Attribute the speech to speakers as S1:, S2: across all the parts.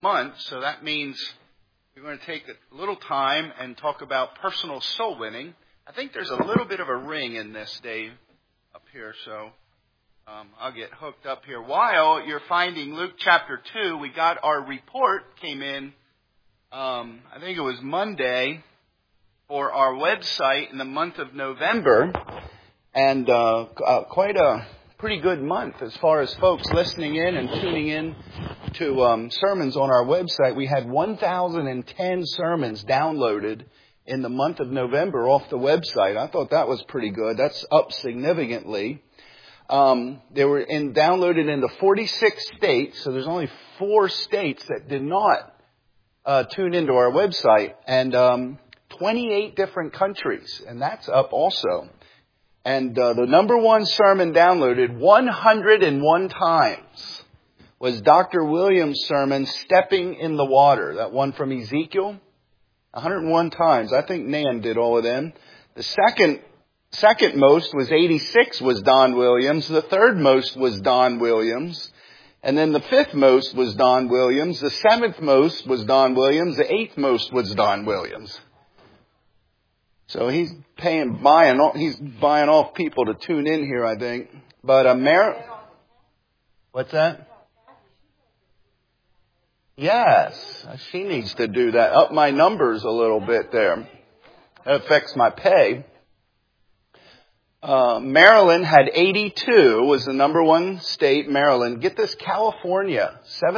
S1: month, so that means we're going to take a little time and talk about personal soul winning. I think there's a little bit of a ring in this, Dave, up here, so I'll get hooked up here. While you're finding Luke chapter 2, we got our report came in, I think it was Monday, for our website in the month of November, and quite a pretty good month as far as folks listening in and tuning in to sermons on our website. We had 1,010 sermons downloaded in the month of November off the website. I thought that was pretty good. That's up significantly. They were downloaded into 46 states, so there's only 4 states that did not tune into our website, and 28 different countries, and that's up also. And the number one sermon downloaded 101 times was Dr. Williams' sermon, Stepping in the Water, that one from Ezekiel. 101 times. I think Nan did all of them. The second most was 86 was Don Williams. The third most was Don Williams. And then the 5th most was Don Williams. The 7th most was Don Williams. The 8th most was Don Williams. So he's buying off people to tune in here, I think. But what's that? Yes, she needs to do that. Up my numbers a little bit there. That affects my pay. Maryland had 82, was the number one state, Maryland. Get this, California,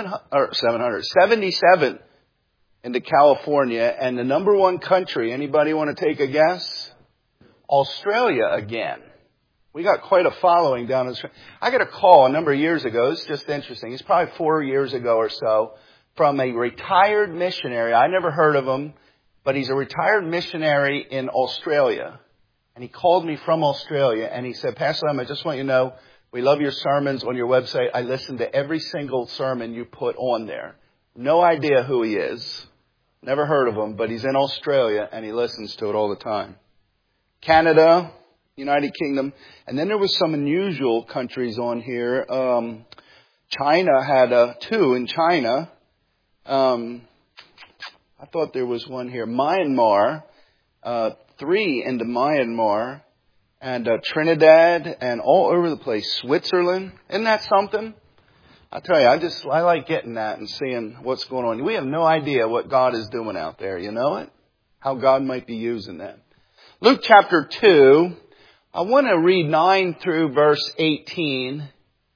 S1: 77 into California. And the number one country, anybody want to take a guess? Australia again. We got quite a following down in Australia. I got a call a number of years ago. It's just interesting. It's probably 4 years ago or so, from a retired missionary. I never heard of him, but he's a retired missionary in Australia. And he called me from Australia, and he said, Pastor Lam, I just want you to know, we love your sermons on your website. I listen to every single sermon you put on there. No idea who he is. Never heard of him, but he's in Australia, and he listens to it all the time. Canada, United Kingdom, and then there was some unusual countries on here. China had 2 in China. I thought there was one here. Myanmar, 3 into Myanmar, and Trinidad, and all over the place. Switzerland, isn't that something? I tell you, I like getting that and seeing what's going on. We have no idea what God is doing out there, you know it? How God might be using that. Luke chapter 2, I want to read 9 through verse 18.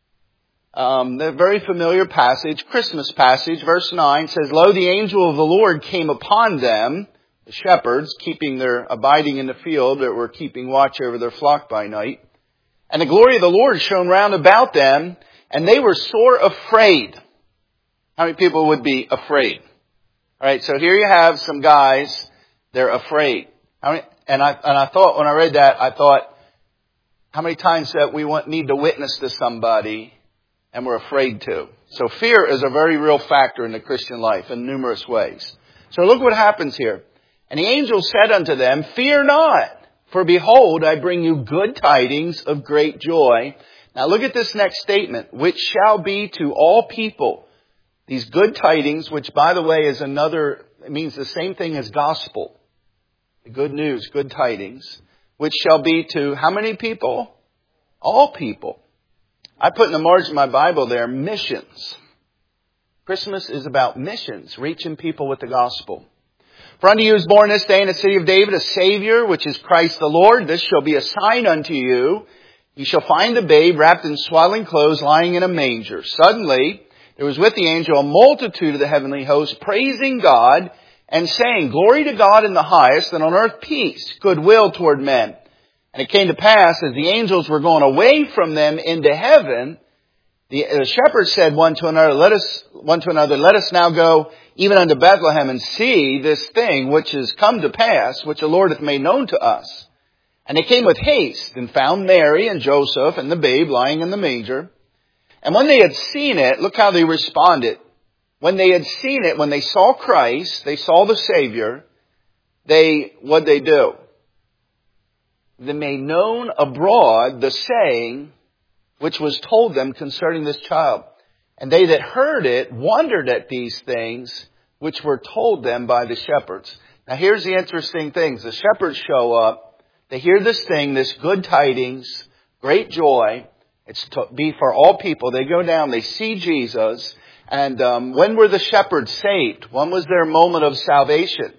S1: The very familiar passage, Christmas passage, verse 9 says, Lo, the angel of the Lord came upon them, the shepherds, abiding in the field that were keeping watch over their flock by night. And the glory of the Lord shone round about them, and they were sore afraid. How many people would be afraid? All right, so here you have some guys, they're afraid. And I thought, when I read that, I thought, how many times that we need to witness to somebody and we're afraid to? So fear is a very real factor in the Christian life in numerous ways. So look what happens here. And the angel said unto them, Fear not, for behold, I bring you good tidings of great joy. Now look at this next statement, which shall be to all people. These good tidings, which by the way it means the same thing as gospel. The good news, good tidings, which shall be to how many people? All people. I put in the margin of my Bible there, missions. Christmas is about missions, reaching people with the gospel. For unto you is born this day in the city of David a Savior, which is Christ the Lord. This shall be a sign unto you. You shall find the babe wrapped in swaddling clothes, lying in a manger. Suddenly there was with the angel a multitude of the heavenly host, praising God and saying, Glory to God in the highest, and on earth peace, goodwill toward men. And it came to pass, as the angels were going away from them into heaven, the shepherds said one to another, let us now go even unto Bethlehem and see this thing which is come to pass, which the Lord hath made known to us. And they came with haste and found Mary and Joseph and the babe lying in the manger. And when they had seen it, look how they responded. When they had seen it, when they saw Christ, they saw the Savior, what'd they do? They made known abroad the saying which was told them concerning this child. And they that heard it wondered at these things which were told them by the shepherds. Now here's the interesting things. The shepherds show up. They hear this thing, this good tidings, great joy. It's to be for all people. They go down, they see Jesus. And when were the shepherds saved? When was their moment of salvation?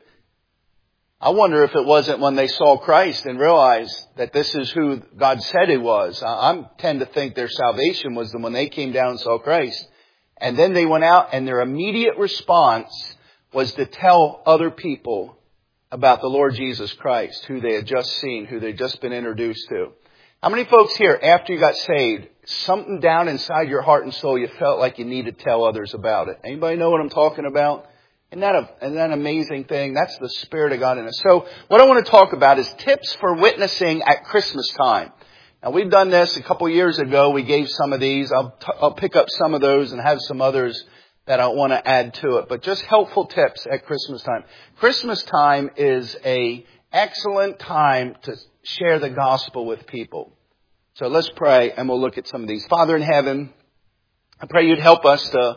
S1: I wonder if it wasn't when they saw Christ and realized that this is who God said He was. I tend to think their salvation was when they came down and saw Christ. And then they went out and their immediate response was to tell other people about the Lord Jesus Christ, who they had just seen, who they'd just been introduced to. How many folks here, after you got saved, something down inside your heart and soul, you felt like you needed to tell others about it? Anybody know what I'm talking about? Isn't that an amazing thing? That's the Spirit of God in us. So what I want to talk about is tips for witnessing at Christmas time. Now we've done this a couple years ago. We gave some of these. I'll pick up some of those and have some others that I want to add to it. But just helpful tips at Christmas time. Christmas time is an excellent time to share the gospel with people. So let's pray and we'll look at some of these. Father in heaven, I pray you'd help us to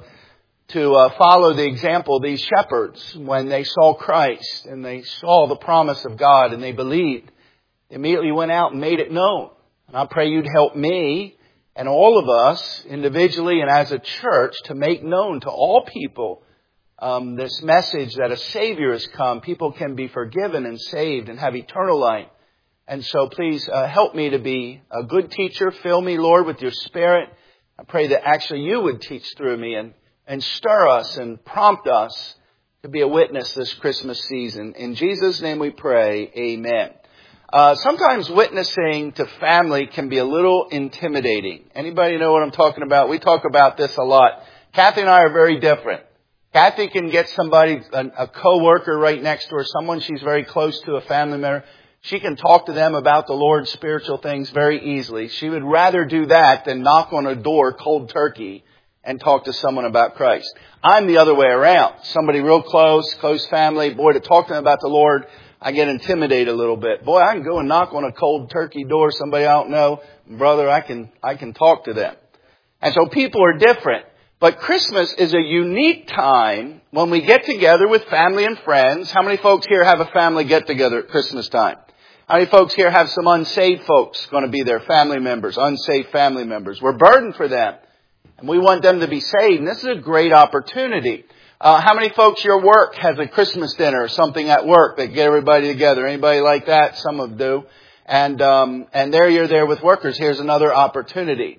S1: follow the example of these shepherds when they saw Christ and they saw the promise of God and they believed. They immediately went out and made it known. And I pray you'd help me and all of us individually and as a church to make known to all people this message that a Savior has come. People can be forgiven and saved and have eternal life. And so please help me to be a good teacher. Fill me, Lord, with your Spirit. I pray that actually you would teach through me and stir us and prompt us to be a witness this Christmas season. In Jesus' name we pray, amen. Sometimes witnessing to family can be a little intimidating. Anybody know what I'm talking about? We talk about this a lot. Kathy and I are very different. Kathy can get somebody, a coworker right next to her, someone she's very close to, a family member. She can talk to them about the Lord's spiritual things very easily. She would rather do that than knock on a door cold turkey and talk to someone about Christ. I'm the other way around. Somebody real close family, boy, to talk to them about the Lord, I get intimidated a little bit. Boy, I can go and knock on a cold turkey door, somebody I don't know. Brother, I can talk to them. And so people are different. But Christmas is a unique time when we get together with family and friends. How many folks here have a family get together at Christmas time? How many folks here have some unsaved folks going to be there, family members, unsaved family members? We're burdened for them. And we want them to be saved. And this is a great opportunity. How many folks your work has a Christmas dinner or something at work that get everybody together? Anybody like that? Some of them do. And there you're there with workers. Here's another opportunity.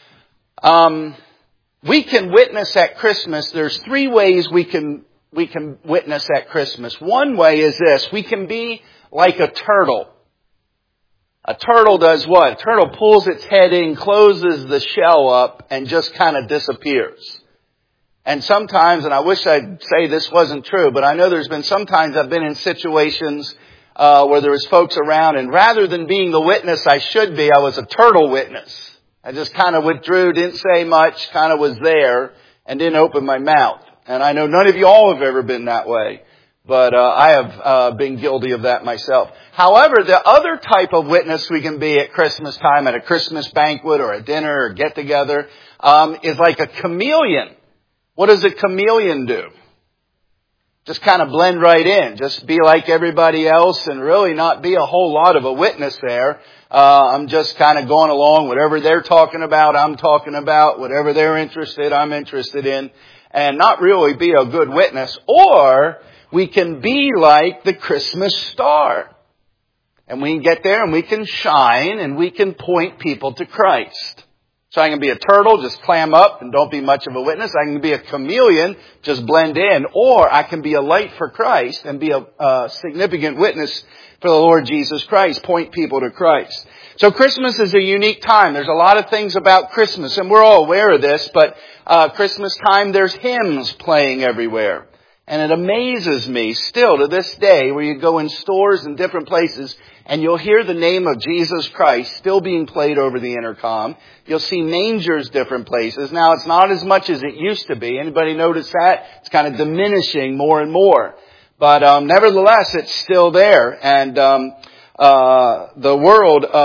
S1: We can witness at Christmas. There's 3 ways we can witness at Christmas. One way is this. We can be like a turtle. A turtle does what? A turtle pulls its head in, closes the shell up, and just kind of disappears. And sometimes, and I wish I'd say this wasn't true, but I know there's been sometimes I've been in situations where there was folks around, and rather than being the witness I should be, I was a turtle witness. I just kind of withdrew, didn't say much, kind of was there, and didn't open my mouth. And I know none of you all have ever been that way. But I have been guilty of that myself. However, the other type of witness we can be at Christmas time, at a Christmas banquet or a dinner or get-together, is like a chameleon. What does a chameleon do? Just kind of blend right in. Just be like everybody else and really not be a whole lot of a witness there. I'm just kind of going along. Whatever they're talking about, I'm talking about. Whatever they're interested, I'm interested in. And not really be a good witness. Or we can be like the Christmas star. And we can get there and we can shine and we can point people to Christ. So I can be a turtle, just clam up and don't be much of a witness. I can be a chameleon, just blend in. Or I can be a light for Christ and be a significant witness for the Lord Jesus Christ. Point people to Christ. So Christmas is a unique time. There's a lot of things about Christmas, and we're all aware of this, but Christmas time, there's hymns playing everywhere. And it amazes me still to this day where you go in stores and different places and you'll hear the name of Jesus Christ still being played over the intercom. You'll see mangers different places. Now it's not as much as it used to be. Anybody notice that? It's kind of diminishing more and more. But nevertheless, it's still there. And the world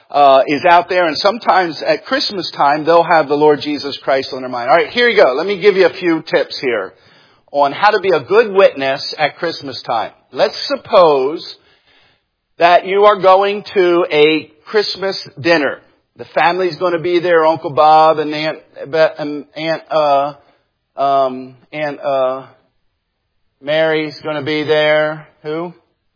S1: is out there, and sometimes at Christmas time, they'll have the Lord Jesus Christ on their mind. All right, here you go. Let me give you a few tips here on how to be a good witness at Christmas time. Let's suppose that you are going to a Christmas dinner. The family's going to be there, Uncle Bob and Aunt Mary's going to be there. Who?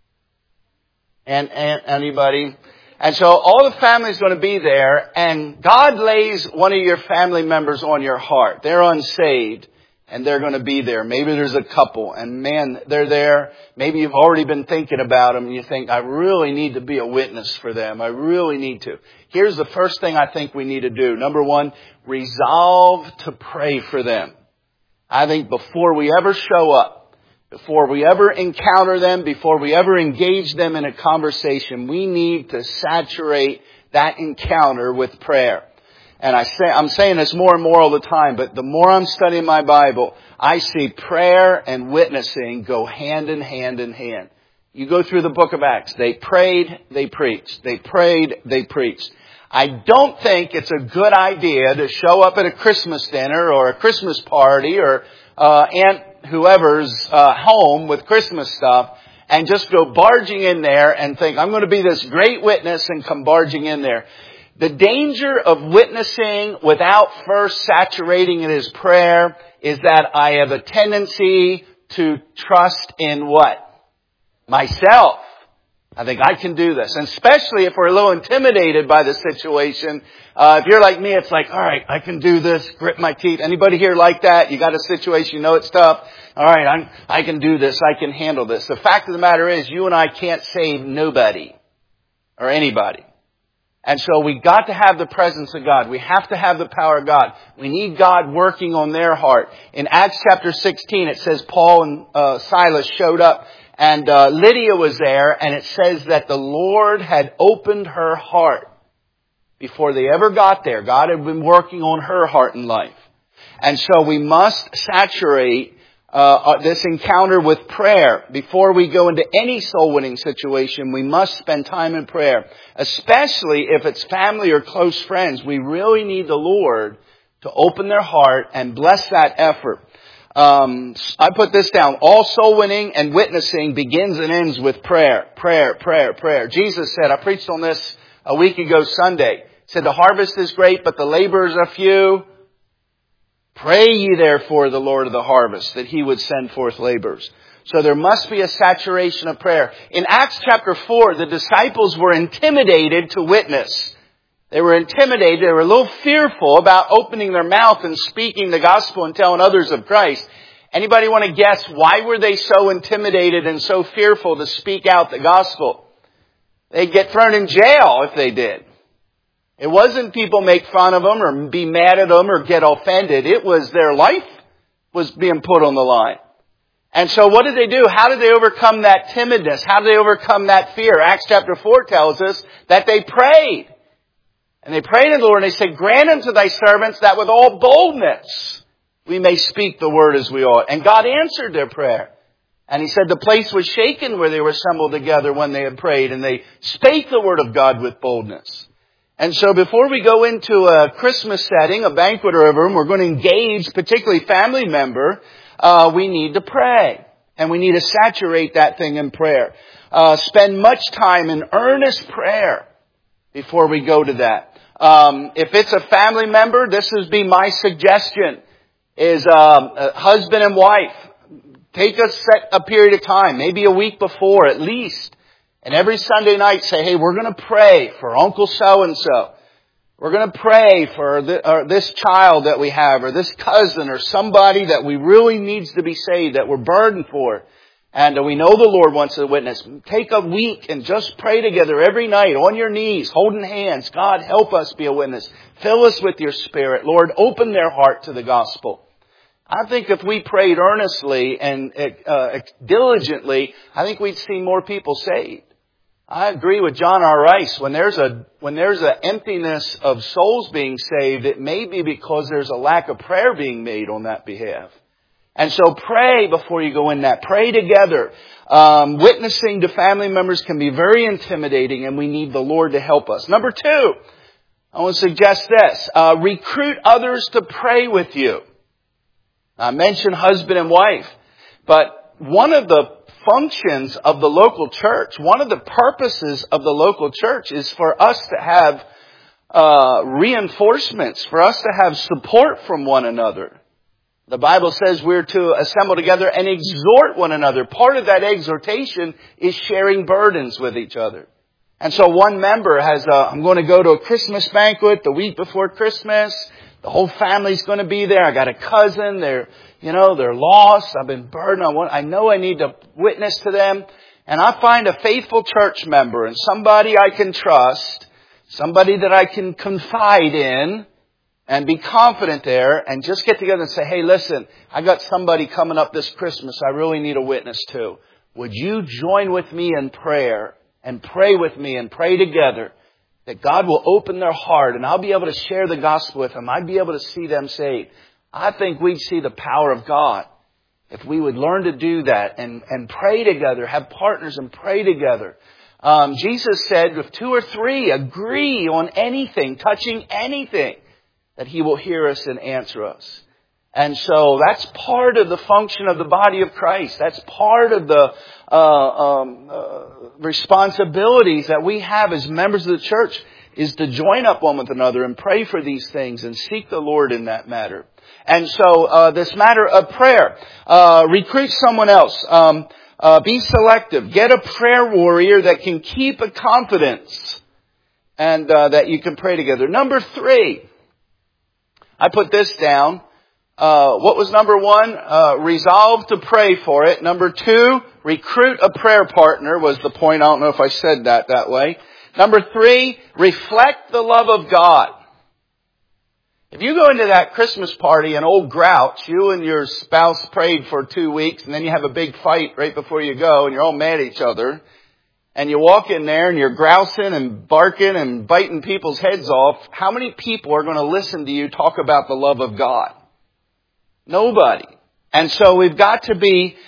S1: And anybody. And so all the family's going to be there, and God lays one of your family members on your heart. They're unsaved, and they're going to be there. Maybe there's a couple, and man, they're there. Maybe you've already been thinking about them, and you think, I really need to be a witness for them. I really need to. Here's the first thing I think we need to do. Number one, resolve to pray for them. I think before we ever show up, before we ever encounter them, before we ever engage them in a conversation, we need to saturate that encounter with prayer. And I'm saying this more and more all the time, but the more I'm studying my Bible, I see prayer and witnessing go hand in hand in hand. You go through the book of Acts. They prayed, they preached. They prayed, they preached. I don't think it's a good idea to show up at a Christmas dinner or a Christmas party or Aunt whoever's home with Christmas stuff and just go barging in there and think, I'm going to be this great witness and come barging in there. The danger of witnessing without first saturating it as prayer is that I have a tendency to trust in what? Myself. I think I can do this. And especially if we're a little intimidated by the situation. If you're like me, it's like, all right, I can do this, grit my teeth. Anybody here like that? You got a situation, you know it's tough. All right, I can do this. I can handle this. The fact of the matter is, you and I can't save nobody or anybody. And so we got to have the presence of God. We have to have the power of God. We need God working on their heart. In Acts chapter 16, it says Paul and Silas showed up. And Lydia was there, and it says that the Lord had opened her heart before they ever got there. God had been working on her heart and life. And so we must saturate this encounter with prayer. Before we go into any soul-winning situation, we must spend time in prayer. Especially if it's family or close friends. We really need the Lord to open their heart and bless that effort. I put this down. All soul winning and witnessing begins and ends with prayer. Prayer, prayer, prayer. Jesus said, I preached on this a week ago Sunday. He said, the harvest is great, but the laborers are few. Pray ye therefore the Lord of the harvest, that he would send forth laborers. So there must be a saturation of prayer. In Acts chapter 4, the disciples were intimidated to witness. They were intimidated. They were a little fearful about opening their mouth and speaking the gospel and telling others of Christ. Anybody want to guess why were they so intimidated and so fearful to speak out the gospel? They'd get thrown in jail if they did. It wasn't people make fun of them or be mad at them or get offended. It was their life was being put on the line. And so what did they do? How did they overcome that timidness? How did they overcome that fear? Acts chapter 4 tells us that they prayed. And they prayed to the Lord and they said, grant unto thy servants that with all boldness we may speak the word as we ought. And God answered their prayer. And he said the place was shaken where they were assembled together when they had prayed. And they spake the word of God with boldness. And so before we go into a Christmas setting, a banquet or a room, we're going to engage, particularly family member, we need to pray. And we need to saturate that thing in prayer. Spend much time in earnest prayer before we go to that. If it's a family member, this would be my suggestion, is husband and wife. Take a period of time, maybe a week before at least. And every Sunday night say, hey, we're going to pray for Uncle so-and-so. We're going to pray for this child that we have or this cousin or somebody that we really needs to be saved, that we're burdened for. And we know the Lord wants to witness. Take a week and just pray together every night on your knees, holding hands. God, help us be a witness. Fill us with your Spirit. Lord, open their heart to the gospel. I think if we prayed earnestly and diligently, I think we'd see more people saved. I agree with John R. Rice. When there's an emptiness of souls being saved, it may be because there's a lack of prayer being made on that behalf. And so pray before you go in that. Pray together. Witnessing to family members can be very intimidating, and we need the Lord to help us. Number 2, I want to suggest this. Recruit others to pray with you. I mentioned husband and wife, but one of the functions of the local church, one of the purposes of the local church is for us to have reinforcements, for us to have support from one another. The Bible says we're to assemble together and exhort one another. Part of that exhortation is sharing burdens with each other. And so one member has I'm going to go to a Christmas banquet the week before Christmas. The whole family's going to be there. I got a cousin. They're lost. I've been burdened. I know I need to witness to them. And I find a faithful church member and somebody I can trust, somebody that I can confide in, and be confident there, and just get together and say, hey, listen, I got somebody coming up this Christmas I really need a witness to. Would you join with me in prayer and pray with me and pray together that God will open their heart and I'll be able to share the gospel with them. I'd be able to see them saved. I think we'd see the power of God if we would learn to do that and pray together, have partners and pray together. Jesus said, if 2 or 3 agree on anything, touching anything, that He will hear us and answer us. And so that's part of the function of the body of Christ. That's part of the responsibilities that we have as members of the church, is to join up one with another and pray for these things and seek the Lord in that matter. And so this matter of prayer, recruit someone else. Be selective. Get a prayer warrior that can keep a confidence and that you can pray together. Number 3. I put this down. What was number 1? Resolve to pray for it. Number 2, recruit a prayer partner was the point. I don't know if I said that way. Number 3, reflect the love of God. If you go into that Christmas party and old grouch, you and your spouse prayed for 2 weeks and then you have a big fight right before you go and you're all mad at each other. And you walk in there and you're grousing and barking and biting people's heads off. How many people are going to listen to you talk about the love of God? Nobody. And so we've got to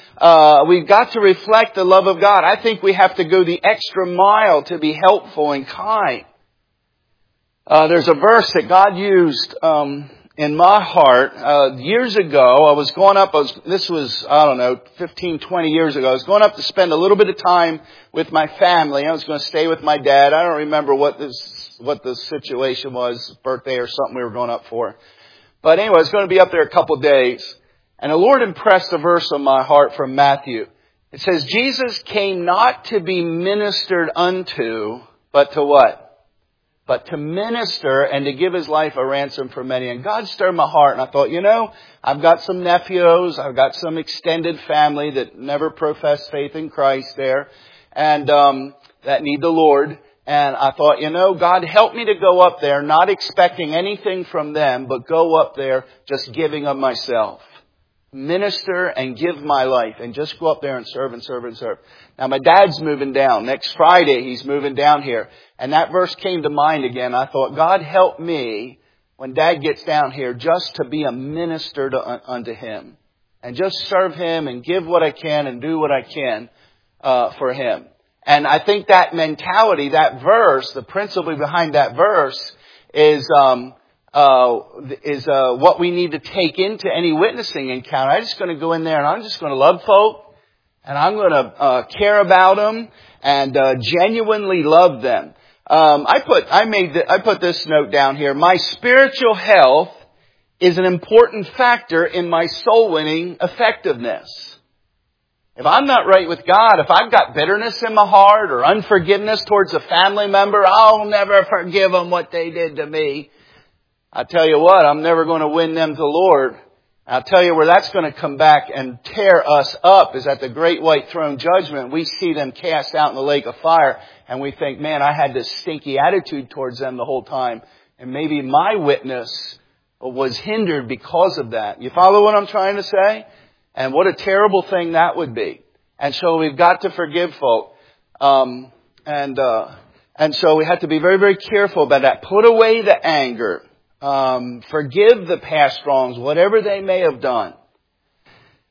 S1: reflect the love of God. I think we have to go the extra mile to be helpful and kind. There's a verse that God used in my heart. Years ago, this was 15, 20 years ago. I was going up to spend a little bit of time with my family. I was going to stay with my dad. I don't remember what the situation was, birthday or something we were going up for. But anyway, I was going to be up there a couple of days. And the Lord impressed a verse on my heart from Matthew. It says, Jesus came not to be ministered unto, but to what? But to minister and to give His life a ransom for many. And God stirred my heart. And I thought, I've got some nephews. I've got some extended family that never professed faith in Christ there. And that need the Lord. And I thought, God help me to go up there not expecting anything from them, but go up there just giving of myself. Minister and give my life and just go up there and serve and serve and serve. Now my dad's moving down. Next Friday he's moving down here. And that verse came to mind again. I thought, God help me when Dad gets down here just to be a minister unto Him. And just serve Him and give what I can and do what I can for Him. And I think that mentality, that verse, the principle behind that verse is what we need to take into any witnessing encounter. I'm just going to go in there and I'm just going to love folk and I'm going to care about them and genuinely love them. I put this note down here. My spiritual health is an important factor in my soul winning effectiveness. If I'm not right with God, if I've got bitterness in my heart or unforgiveness towards a family member, I'll never forgive them what they did to me. I tell you what, I'm never going to win them to the Lord. I'll tell you where that's going to come back and tear us up is at the great white throne judgment. We see them cast out in the lake of fire and we think, man, I had this stinky attitude towards them the whole time. And maybe my witness was hindered because of that. You follow what I'm trying to say? And what a terrible thing that would be. And so we've got to forgive folk. And so we have to be very, very careful about that. Put away the anger. Forgive the past wrongs, whatever they may have done.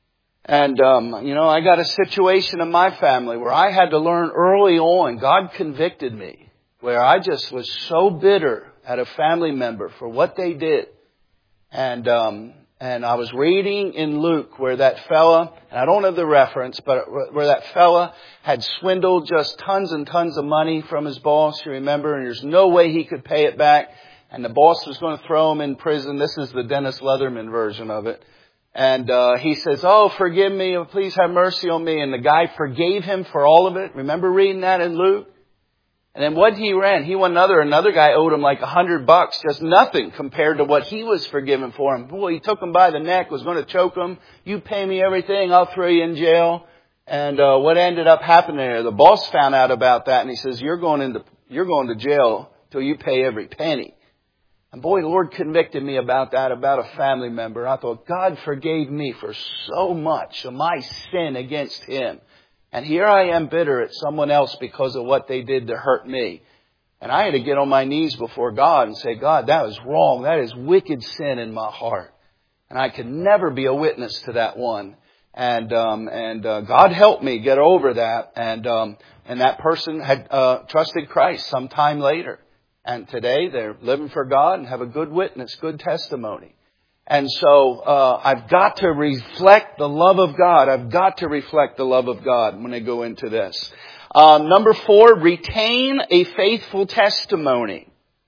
S1: And, I got a situation in my family where I had to learn early on. God convicted me where I just was so bitter at a family member for what they did. And I was reading in Luke where that fella, and I don't have the reference, but where that fella had swindled just tons and tons of money from his boss, you remember, and there's no way he could pay it back. And the boss was going to throw him in prison. This is the Dennis Leatherman version of it. And he says, "Oh, forgive me, please have mercy on me." And the guy forgave him for all of it. Remember reading that in Luke? And then what he ran, he won another guy owed him like $100, just nothing compared to what he was forgiven for him. Boy, he took him by the neck, was going to choke him. "You pay me everything, I'll throw you in jail." And what ended up happening there, the boss found out about that, and he says, you're going to jail till you pay every penny. And boy, the Lord convicted me about that, about a family member. I thought, God forgave me for so much of my sin against Him. And here I am bitter at someone else because of what they did to hurt me. And I had to get on my knees before God and say, God, that was wrong. That is wicked sin in my heart. And I could never be a witness to that one. And God helped me get over that. And that person had trusted Christ some time later. And today they're living for God and have a good witness, good testimony. And so I've got to reflect the love of God. I've got to reflect the love of God when I go into this. Number 4, retain a faithful testimony.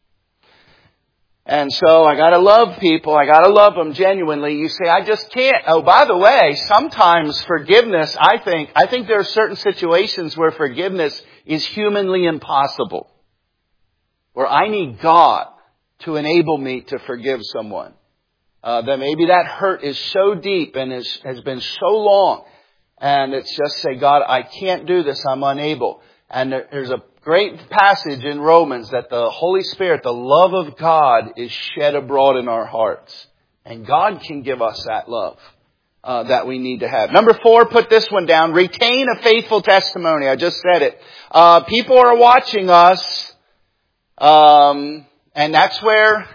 S1: And so I got to love people. I got to love them genuinely. You say, I just can't. Oh, by the way, sometimes forgiveness, I think there are certain situations where forgiveness is humanly impossible. Where I need God to enable me to forgive someone. That maybe that hurt is so deep and has been so long. And it's just say, God, I can't do this. I'm unable. And there's a great passage in Romans that the Holy Spirit, the love of God, is shed abroad in our hearts. And God can give us that love that we need to have. Number 4, put this one down. Retain a faithful testimony. I just said it. People are watching us. And that's where,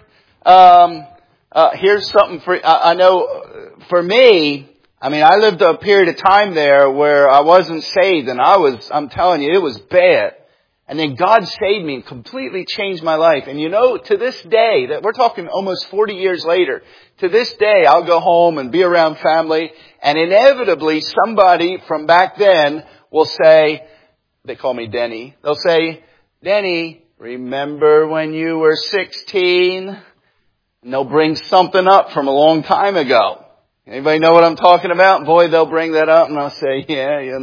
S1: here's something I know for me, I lived a period of time there where I wasn't saved and I'm telling you, it was bad. And then God saved me and completely changed my life. And to this day, that we're talking almost 40 years later, to this day, I'll go home and be around family and inevitably somebody from back then will say, they call me Denny, they'll say, Denny, remember when you were 16? And they'll bring something up from a long time ago. Anybody know what I'm talking about? Boy, they'll bring that up and I'll say, yeah, it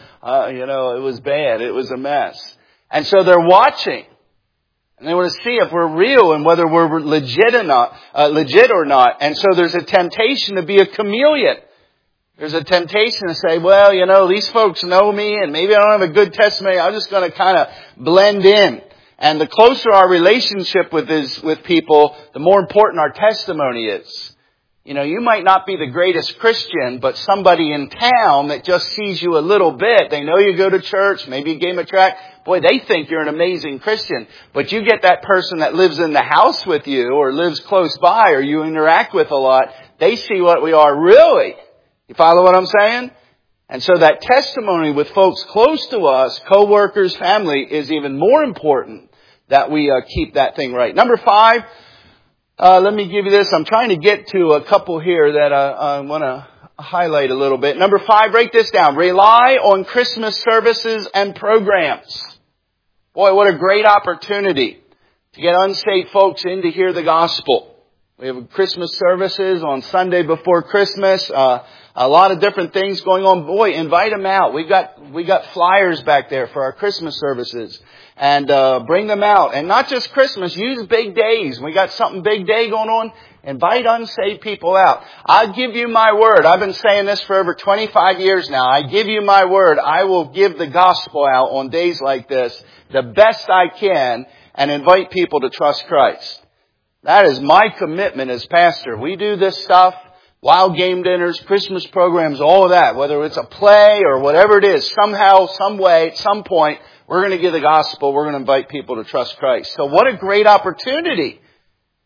S1: was bad. It was a mess. And so they're watching. And they want to see if we're real and whether we're legit or not. And so there's a temptation to be a chameleon. There's a temptation to say, well, these folks know me and maybe I don't have a good testimony. I'm just going to kind of blend in. And the closer our relationship with people, the more important our testimony is. You might not be the greatest Christian, but somebody in town that just sees you a little bit, they know you go to church, maybe you gave them a tract, boy, they think you're an amazing Christian. But you get that person that lives in the house with you or lives close by or you interact with a lot, they see what we are really. You follow what I'm saying? And so that testimony with folks close to us, co-workers, family, is even more important that we keep that thing right. Number 5, let me give you this. I'm trying to get to a couple here that I want to highlight a little bit. Number 5, write this down. Rely on Christmas services and programs. Boy, what a great opportunity to get unsaved folks in to hear the gospel. We have Christmas services on Sunday before Christmas. A lot of different things going on. Boy, invite them out. We got flyers back there for our Christmas services. And bring them out. And not just Christmas, use big days. We got something big day going on. Invite unsaved people out. I'll give you my word. I've been saying this for over 25 years now. I give you my word. I will give the gospel out on days like this the best I can and invite people to trust Christ. That is my commitment as pastor. We do this stuff. Wild game dinners, Christmas programs, all of that. Whether it's a play or whatever it is, somehow, some way, at some point, we're going to give the gospel. We're going to invite people to trust Christ. So what a great opportunity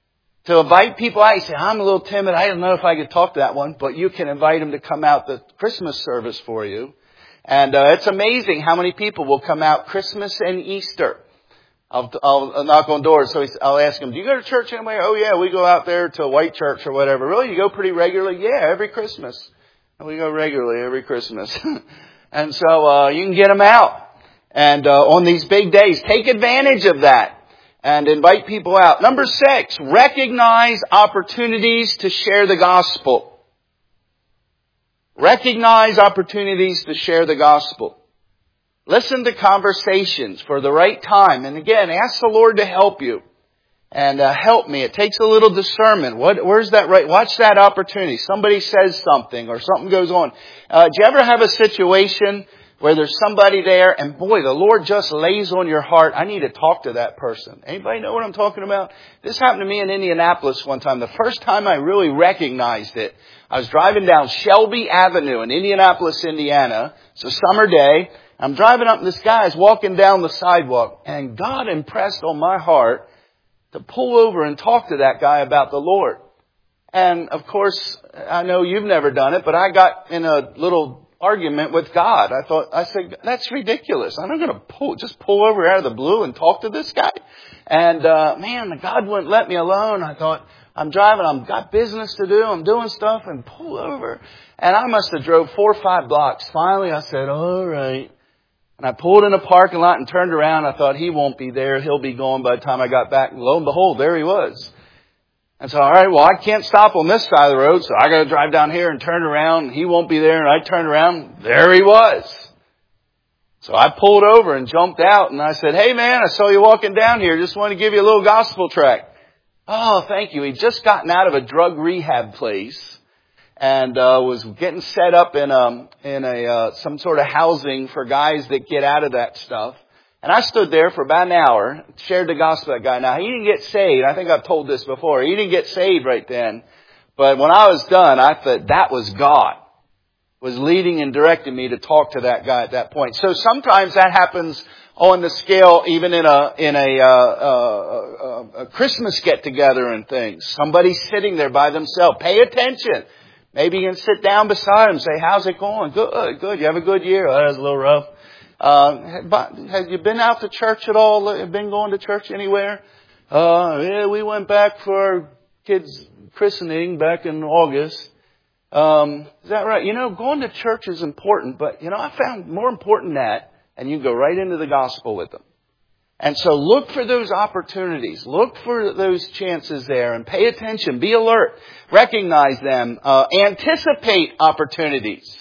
S1: To invite people out. You say, I'm a little timid. I don't know if I could talk to that one. But you can invite them to come out the Christmas service for you. And it's amazing how many people will come out Christmas and Easter. I'll knock on doors. So I'll ask them, do you go to church anyway? Oh, yeah, we go out there to a white church or whatever. Really? You go pretty regularly? Yeah, every Christmas. And we go regularly every Christmas. And so you can get them out. And on these big days, take advantage of that. And invite people out. Number 6, recognize opportunities to share the gospel. Recognize opportunities to share the gospel. Listen to conversations for the right time. And again, ask the Lord to help you. And help me. It takes a little discernment. Where's that right? Watch that opportunity. Somebody says something or something goes on. Do you ever have a situation where there's somebody there and boy, the Lord just lays on your heart, I need to talk to that person. Anybody know what I'm talking about? This happened to me in Indianapolis one time. The first time I really recognized it, I was driving down Shelby Avenue in Indianapolis, Indiana. It's a summer day. I'm driving up and this guy is walking down the sidewalk and God impressed on my heart to pull over and talk to that guy about the Lord. And of course, I know you've never done it, but I got in a little argument with God. I said, that's ridiculous. I'm not going to just pull over out of the blue and talk to this guy. And, God wouldn't let me alone. I thought, I'm driving, I've got business to do, I'm doing stuff and pull over. And I must have drove 4 or 5 blocks. Finally, I said, all right. And I pulled in a parking lot and turned around. I thought he won't be there. He'll be gone by the time I got back. And lo and behold, there he was. And so, all right, well, I can't stop on this side of the road, so I got to drive down here and turn around. He won't be there, and I turned around. There he was. So I pulled over and jumped out, and I said, hey, man, I saw you walking down here. Just wanted to give you a little gospel tract. Oh, thank you. He'd just gotten out of a drug rehab place and was getting set up in some sort of housing for guys that get out of that stuff. And I stood there for about an hour, shared the gospel with that guy. Now, he didn't get saved. I think I've told this before. He didn't get saved right then. But when I was done, I thought that was God. Was leading and directing me to talk to that guy at that point. So sometimes that happens on the scale, even in a Christmas get together and things. Somebody's sitting there by themselves. Pay attention. Maybe you can sit down beside them and say, how's it going? Good. You have a good year? Oh, that was a little rough. Have you been out to church at all? Been going to church anywhere? Yeah, we went back for our kids' christening back in August. Is that right? Going to church is important, but I found more important than that, and you go right into the gospel with them. And so look for those opportunities. Look for those chances there and pay attention. Be alert. Recognize them. Anticipate opportunities.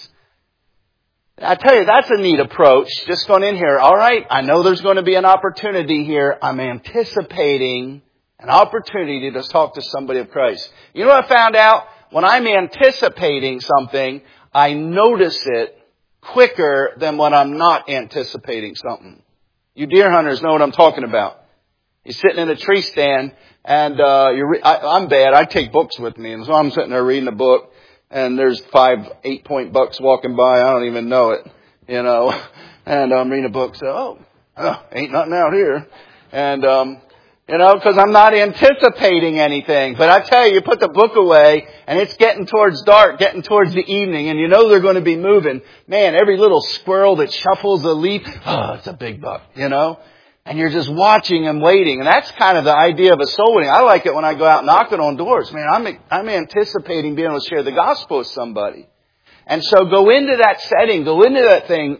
S1: I tell you, that's a neat approach. Just going in here. All right, I know there's going to be an opportunity here. I'm anticipating an opportunity to talk to somebody of Christ. You know what I found out? When I'm anticipating something, I notice it quicker than when I'm not anticipating something. You deer hunters know what I'm talking about. You're sitting in a tree stand and I'm bad. I take books with me, and so I'm sitting there reading a book. And there's 5 8-point bucks walking by. I don't even know it, And I'm reading a book. So, ain't nothing out here. And, because I'm not anticipating anything. But I tell you put the book away and it's getting towards dark, getting towards the evening. And they're going to be moving. Man, every little squirrel that shuffles a leaf. Oh, it's a big buck, And you're just watching and waiting. And that's kind of the idea of a soul winning. I like it when I go out knocking on doors. Man, I'm anticipating being able to share the gospel with somebody. And so go into that setting, go into that thing,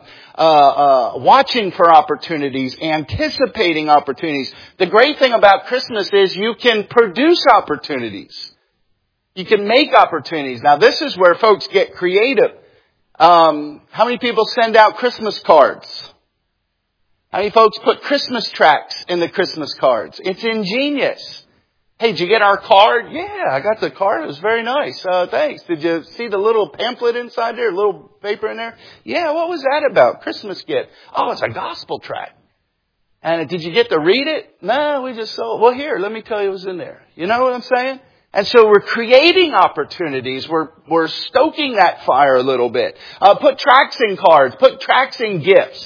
S1: watching for opportunities, anticipating opportunities. The great thing about Christmas is you can produce opportunities. You can make opportunities. Now this is where folks get creative. How many people send out Christmas cards? How many folks put Christmas tracts in the Christmas cards? It's ingenious. Hey, did you get our card? Yeah, I got the card. It was very nice. Thanks. Did you see the little pamphlet inside there? A little paper in there? Yeah, what was that about? Christmas gift. Oh, it's a gospel tract. And did you get to read it? No, we just saw it. Well, here, let me tell you what was in there. You know what I'm saying? And so we're creating opportunities. We're stoking that fire a little bit. Put tracts in cards. Put tracts in gifts.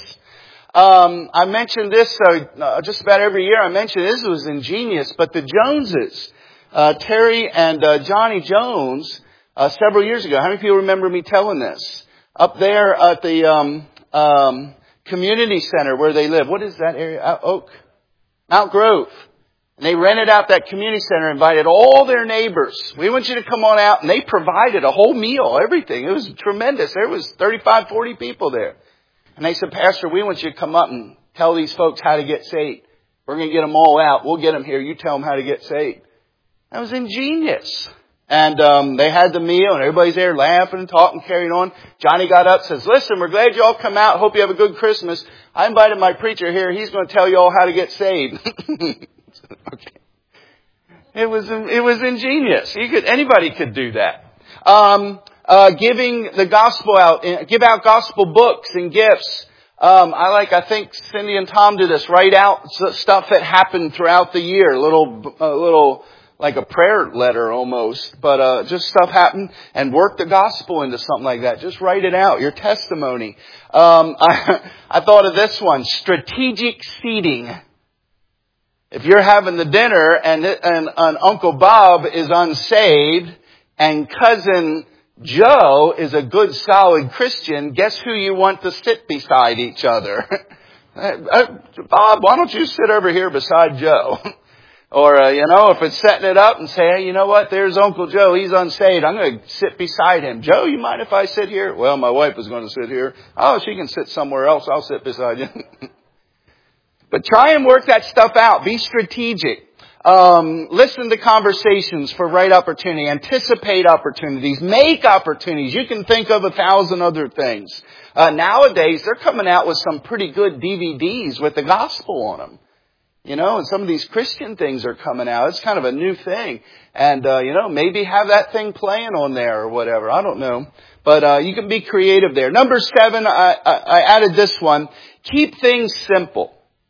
S1: I mentioned this just about every year. I mentioned this was ingenious, but the Joneses, Terry and Johnny Jones, several years ago. How many people remember me telling this? Up there at the community center where they live. What is that area? Mount Grove. And they rented out that community center, invited all their neighbors. We want you to come on out. And they provided a whole meal, everything. It was tremendous. There was 35, 40 people there. And they said, Pastor, we want you to come up and tell these folks how to get saved. We're going to get them all out. We'll get them here. You tell them how to get saved. That was ingenious. And they had the meal, and everybody's there laughing and talking, carrying on. Johnny got up and says, listen, we're glad you all come out. Hope you have a good Christmas. I invited my preacher here. He's going to tell you all how to get saved. Okay. It was ingenious. Anybody could do that. Giving the gospel out, give out gospel books and gifts. I think Cindy and Tom do this. Write out stuff that happened throughout the year. A little like a prayer letter almost, but just stuff happened, and work the gospel into something like that. Just write it out, your testimony. I thought of this one, strategic seating. If you're having the dinner and Uncle Bob is unsaved and cousin Joe is a good solid Christian, guess who you want to sit beside each other? Bob, why don't you sit over here beside Joe? Or, if it's setting it up and say, hey, you know what? There's Uncle Joe. He's unsaved. I'm going to sit beside him. Joe, you mind if I sit here? Well, my wife is going to sit here. Oh, she can sit somewhere else. I'll sit beside you. But try and work that stuff out. Be strategic. Listen to conversations for right opportunity. Anticipate opportunities. Make opportunities. You can think of 1,000 other things. Nowadays, they're coming out with some pretty good DVDs with the gospel on them. And some of these Christian things are coming out. It's kind of a new thing. And, maybe have that thing playing on there or whatever. I don't know. But you can be creative there. Number 7, I added this one. Keep things simple.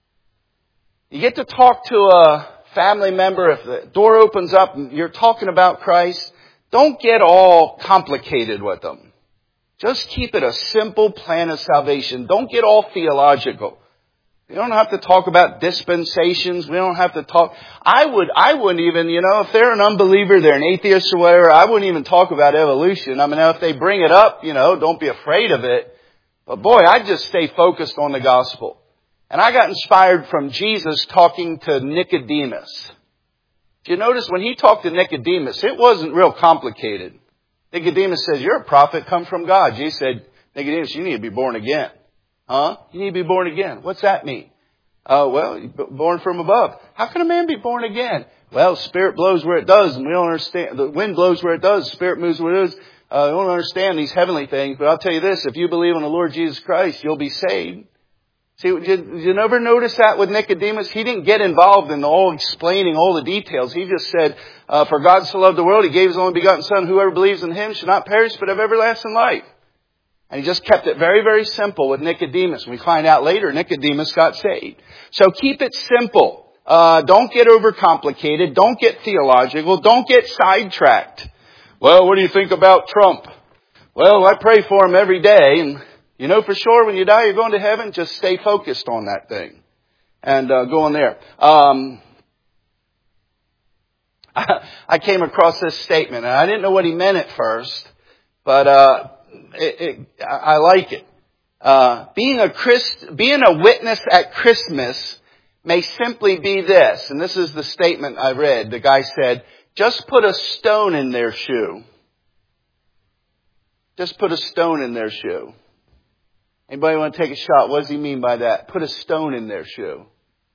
S1: You get to talk to a family member. If the door opens up and you're talking about Christ, don't get all complicated with them. Just keep it a simple plan of salvation. Don't get all theological. We don't have to talk about dispensations. We don't have to talk. I wouldn't even, if they're an unbeliever, they're an atheist or whatever, I wouldn't even talk about evolution. I mean, if they bring it up, don't be afraid of it. But boy, I'd just stay focused on the gospel. And I got inspired from Jesus talking to Nicodemus. Did you notice when he talked to Nicodemus, it wasn't real complicated. Nicodemus says, you're a prophet, come from God. Jesus said, Nicodemus, you need to be born again. Huh? You need to be born again. What's that mean? Well, born from above. How can a man be born again? Well, Spirit blows where it does, and we don't understand. The wind blows where it does, Spirit moves where it is. We don't understand these heavenly things, but I'll tell you this, if you believe in the Lord Jesus Christ, you'll be saved. See, did you never notice that with Nicodemus? He didn't get involved in explaining all the details. He just said, for God so loved the world, He gave His only begotten Son. Whoever believes in Him should not perish, but have everlasting life. And he just kept it very, very simple with Nicodemus. We find out later Nicodemus got saved. So keep it simple. Don't get overcomplicated. Don't get theological. Don't get sidetracked. Well, what do you think about Trump? Well, I pray for him every day. And for sure when you die, you're going to heaven. Just stay focused on that thing. And go on there. I came across this statement, and I didn't know what he meant at first. But I like it. Being a witness at Christmas may simply be this. And this is the statement I read. The guy said, just put a stone in their shoe. Just put a stone in their shoe. Anybody want to take a shot? What does he mean by that? Put a stone in their shoe.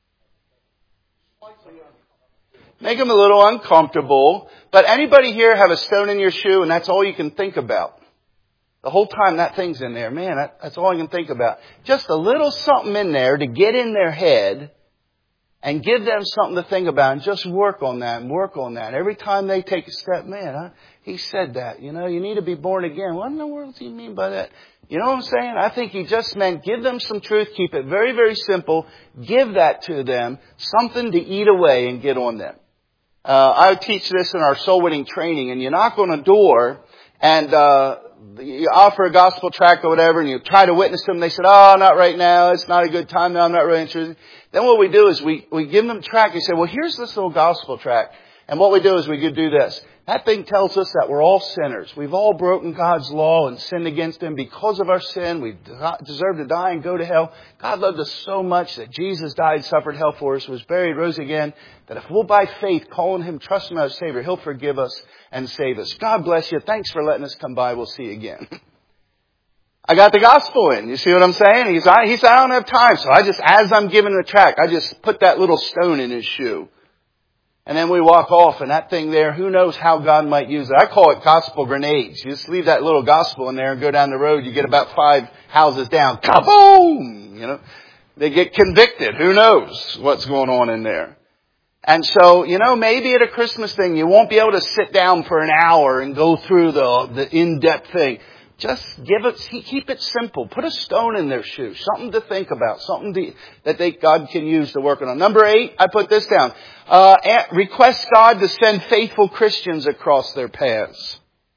S1: Make them a little uncomfortable. But anybody here have a stone in your shoe and that's all you can think about? The whole time that thing's in there, man, that's all I can think about. Just a little something in there to get in their head and give them something to think about and just work on that and work on that. Every time they take a step, man, he said that, you need to be born again. What in the world does he mean by that? You know what I'm saying? I think he just meant give them some truth, keep it very, very simple, give that to them, something to eat away and get on them. I teach this in our soul winning training, and you knock on a door and you offer a gospel tract or whatever, and you try to witness them. They said, oh, not right now. It's not a good time now. I'm not really interested. Then what we do is we give them a tract. We say, well, here's this little gospel tract. And what we do is we could do this. That thing tells us that we're all sinners. We've all broken God's law and sinned against Him. Because of our sin, we deserve to die and go to hell. God loved us so much that Jesus died, suffered hell for us, was buried, rose again, that if we'll by faith call on Him, trust Him as Savior, He'll forgive us and save us. God bless you. Thanks for letting us come by. We'll see you again. I got the gospel in. You see what I'm saying? He said, I don't have time. So as I'm giving the tract, I just put that little stone in his shoe. And then we walk off, and that thing there, who knows how God might use it. I call it gospel grenades. You just leave that little gospel in there and go down the road. You get about 5 houses down. Kaboom! They get convicted. Who knows what's going on in there. And so, maybe at a Christmas thing, you won't be able to sit down for an hour and go through the in-depth thing. Just keep it simple. Put a stone in their shoe. Something to think about. Something that God can use to work on. Number 8, I put this down. Request God to send faithful Christians across their paths.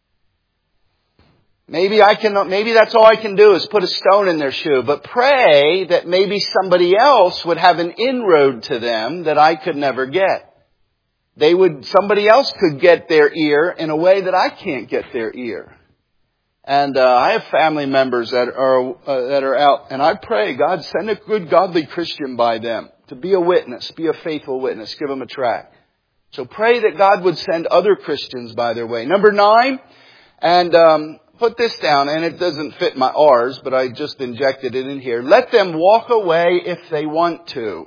S1: Maybe that's all I can do is put a stone in their shoe. But pray that maybe somebody else would have an inroad to them that I could never get. Somebody else could get their ear in a way that I can't get their ear. And I have family members that are out, and I pray, God, send a good, godly Christian by them to be a witness, be a faithful witness, give them a tract. So pray that God would send other Christians by their way. Number 9, and put this down, and it doesn't fit my R's, but I just injected it in here. Let them walk away if they want to.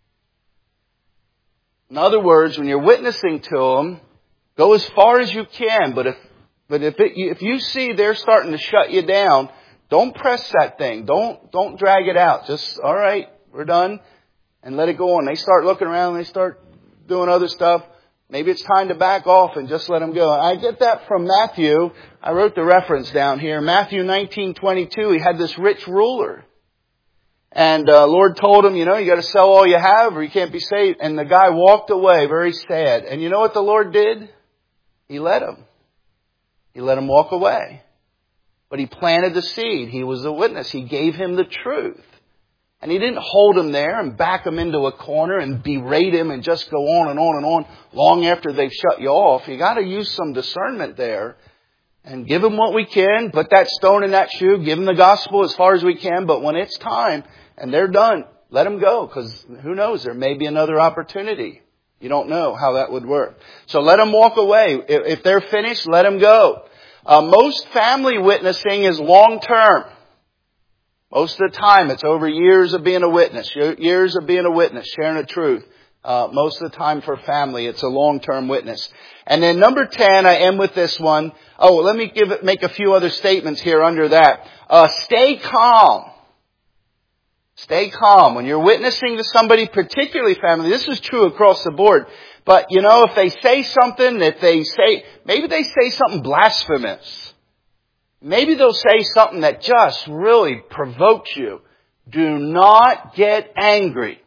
S1: In other words, when you're witnessing to them, go as far as you can, but if you see they're starting to shut you down, don't press that thing. Don't drag it out. Just, all right, we're done, and let it go on. They start looking around and they start doing other stuff. Maybe it's time to back off and just let them go. I get that from Matthew. I wrote the reference down here. Matthew 19:22. He had this rich ruler. And Lord told him, you got to sell all you have or you can't be saved. And the guy walked away very sad. And you know what the Lord did? He let him. He let him walk away. But He planted the seed. He was a witness. He gave him the truth. And He didn't hold him there and back him into a corner and berate him and just go on and on and on long after they've shut you off. You got to use some discernment there and give him what we can. Put that stone in that shoe. Give him the gospel as far as we can. But when it's time and they're done, let them go, because who knows? There may be another opportunity. You don't know how that would work. So let them walk away. If they're finished, let them go. Most family witnessing is long term. Most of the time, it's over years of being a witness, sharing the truth. Most of the time for family, it's a long-term witness. And then number 10, I end with this one. Oh, let me make a few other statements here under that. Stay calm. Stay calm. When you're witnessing to somebody, particularly family, this is true across the board. But, if they say something, maybe they say something blasphemous. Maybe they'll say something that just really provokes you. Do not get angry.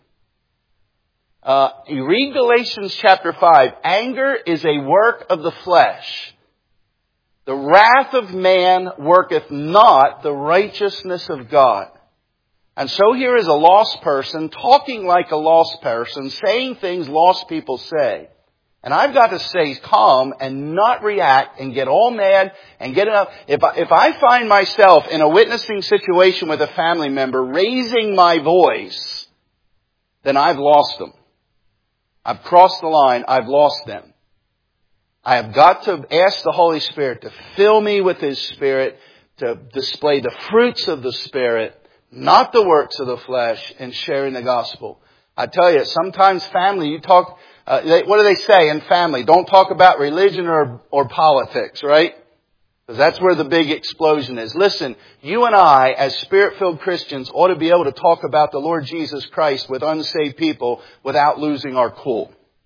S1: You read Galatians chapter 5. Anger is a work of the flesh. The wrath of man worketh not the righteousness of God. And so here is a lost person talking like a lost person, saying things lost people say. And I've got to stay calm and not react and get all mad and get up. If I find myself in a witnessing situation with a family member raising my voice, then I've lost them. I've crossed the line. I've lost them. I have got to ask the Holy Spirit to fill me with His Spirit, to display the fruits of the Spirit, not the works of the flesh, in sharing the gospel. I tell you, sometimes family, you talk, what do they say in family? Don't talk about religion or politics, right? Because that's where the big explosion is. Listen, you and I, as Spirit-filled Christians, ought to be able to talk about the Lord Jesus Christ with unsaved people without losing our cool.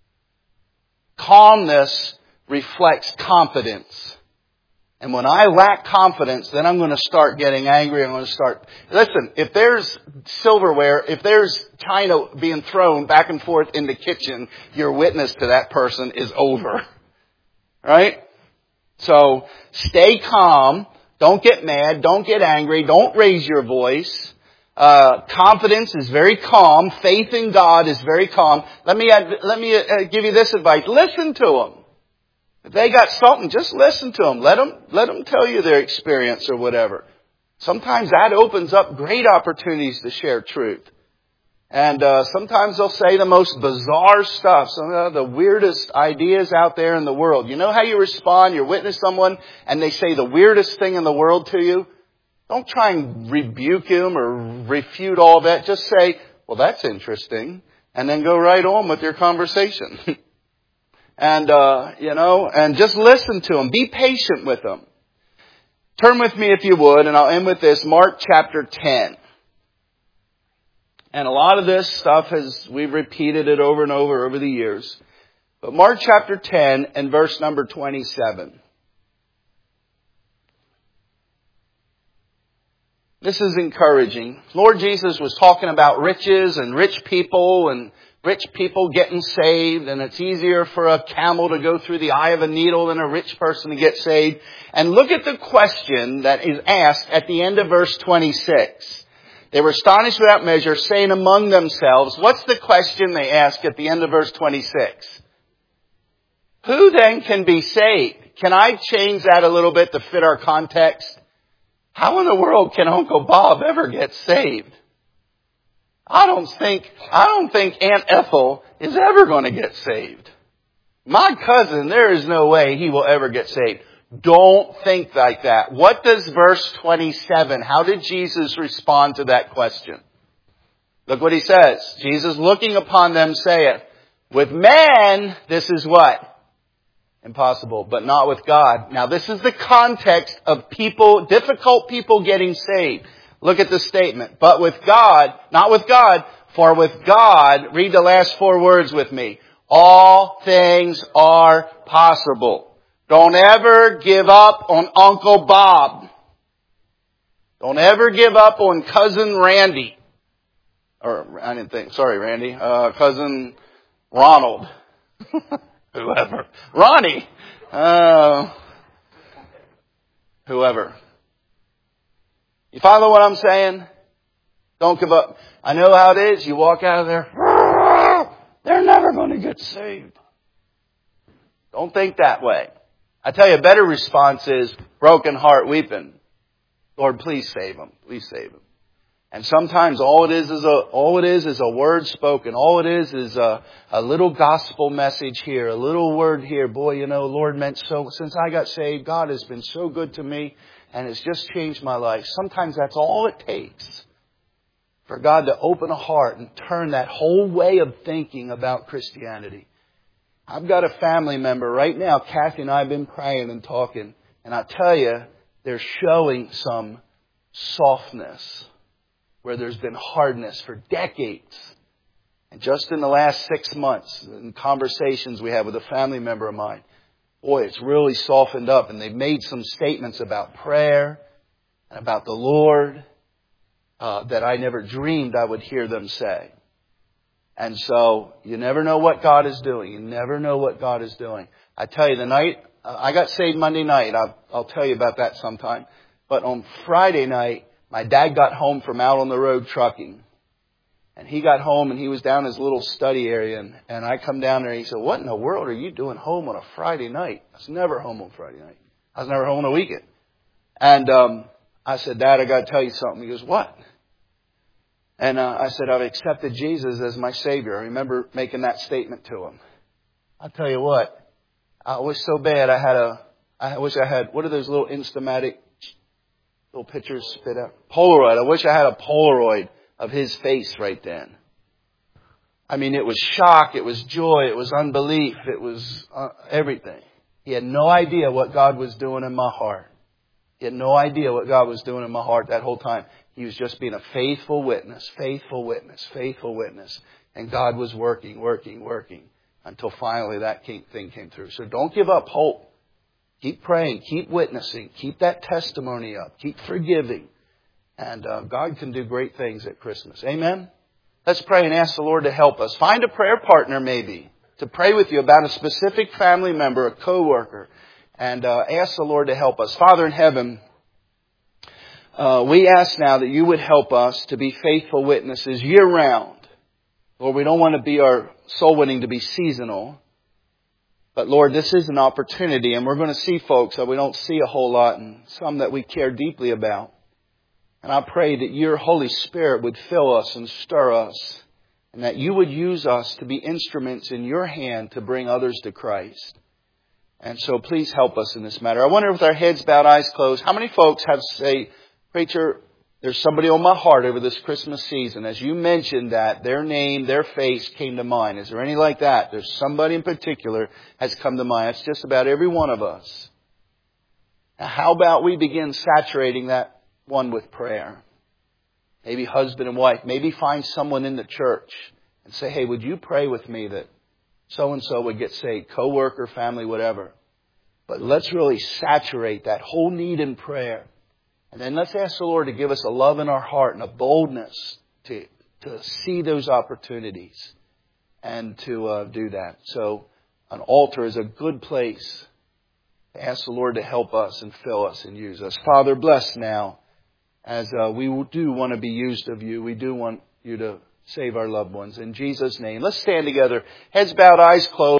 S1: Calmness reflects confidence. And when I lack confidence, then I'm going to start getting angry. I'm going to start... Listen, if there's silverware, if there's china being thrown back and forth in the kitchen, your witness to that person is over. Right? So, stay calm. Don't get mad. Don't get angry. Don't raise your voice. Confidence is very calm. Faith in God is very calm. Let me give you this advice. Listen to them. If they got something, just listen to them. Let them tell you their experience or whatever. Sometimes that opens up great opportunities to share truth. And sometimes they'll say the most bizarre stuff, some of the weirdest ideas out there in the world. You know how you respond? You witness someone and they say the weirdest thing in the world to you? Don't try and rebuke them or refute all that. Just say, well, that's interesting. And then go right on with your conversation. And, and just listen to them. Be patient with them. Turn with me if you would, and I'll end with this. Mark chapter 10. And a lot of this stuff we've repeated it over and over the years. But Mark chapter 10 and verse number 27. This is encouraging. Lord Jesus was talking about riches and rich people getting saved, and it's easier for a camel to go through the eye of a needle than a rich person to get saved. And look at the question that is asked at the end of verse 26. They were astonished without measure, saying among themselves, what's the question they ask at the end of verse 26? Who then can be saved? Can I change that a little bit to fit our context? How in the world can Uncle Bob ever get saved? I don't think Aunt Ethel is ever going to get saved. My cousin, there is no way he will ever get saved. Don't think like that. What does verse 27, how did Jesus respond to that question? Look what he says. Jesus looking upon them saith, with man, this is what? Impossible, but not with God. Now this is the context of difficult people getting saved. Look at the statement. But with God, not with God, for with God, read the last 4 words with me. All things are possible. Don't ever give up on Uncle Bob. Don't ever give up on Cousin Randy. Randy. Cousin Ronald. Whoever. Ronnie. Whoever. You follow what I'm saying? Don't give up. I know how it is. You walk out of there. They're never going to get saved. Don't think that way. I tell you, a better response is broken heart weeping. Lord, please save them. Please save them. And sometimes all it is a word spoken. All it is a little gospel message here, a little word here. Boy, Lord meant so. Since I got saved, God has been so good to me, and it's just changed my life. Sometimes that's all it takes for God to open a heart and turn that whole way of thinking about Christianity. I've got a family member right now. Kathy and I have been praying and talking, and I tell you, they're showing some softness where there's been hardness for decades. And just in the last 6 months, in conversations we had with a family member of mine, boy, it's really softened up. And they've made some statements about prayer and about the Lord that I never dreamed I would hear them say. And so you never know what God is doing. You never know what God is doing. I tell you, the night I got saved Monday night. I'll tell you about that sometime. But on Friday night, my dad got home from out on the road trucking. And he got home and he was down in his little study area. And I come down there and he said, what in the world are you doing home on a Friday night? I was never home on Friday night. I was never home on a weekend. And I said, Dad, I got to tell you something. He goes, what? And I said, I've accepted Jesus as my Savior. I remember making that statement to him. I'll tell you what. I wish so bad I wish I had, what are those little Instamatic little pictures spit out? Polaroid. I wish I had a Polaroid of his face right then. I mean, it was shock, it was joy, it was unbelief, it was everything. He had no idea what God was doing in my heart. He had no idea what God was doing in my heart that whole time. He was just being a faithful witness, faithful witness, faithful witness. And God was working until finally that thing came through. So don't give up hope. Keep praying, keep witnessing, keep that testimony up, keep forgiving. And God can do great things at Christmas. Amen? Let's pray and ask the Lord to help us. Find a prayer partner maybe to pray with you about a specific family member, a coworker. And ask the Lord to help us. Father in heaven, We ask now that you would help us to be faithful witnesses year round. Lord, we don't want to be our soul winning to be seasonal. But Lord, this is an opportunity, and we're going to see folks that we don't see a whole lot and some that we care deeply about. And I pray that your Holy Spirit would fill us and stir us, and that you would use us to be instruments in your hand to bring others to Christ. And so please help us in this matter. I wonder, with our heads bowed, eyes closed, how many folks have say, Preacher, there's somebody on my heart over this Christmas season. As you mentioned that, their name, their face came to mind. Is there any like that? There's somebody in particular has come to mind. It's just about every one of us. Now, how about we begin saturating that one with prayer? Maybe husband and wife. Maybe find someone in the church and say, hey, would you pray with me that so-and-so would get saved? Co-worker, family, whatever. But let's really saturate that whole need in prayer. And then let's ask the Lord to give us a love in our heart and a boldness to see those opportunities and to do that. So an altar is a good place to ask the Lord to help us and fill us and use us. Father, bless now as we do want to be used of you. We do want you to save our loved ones. In Jesus' name, let's stand together. Heads bowed, eyes closed.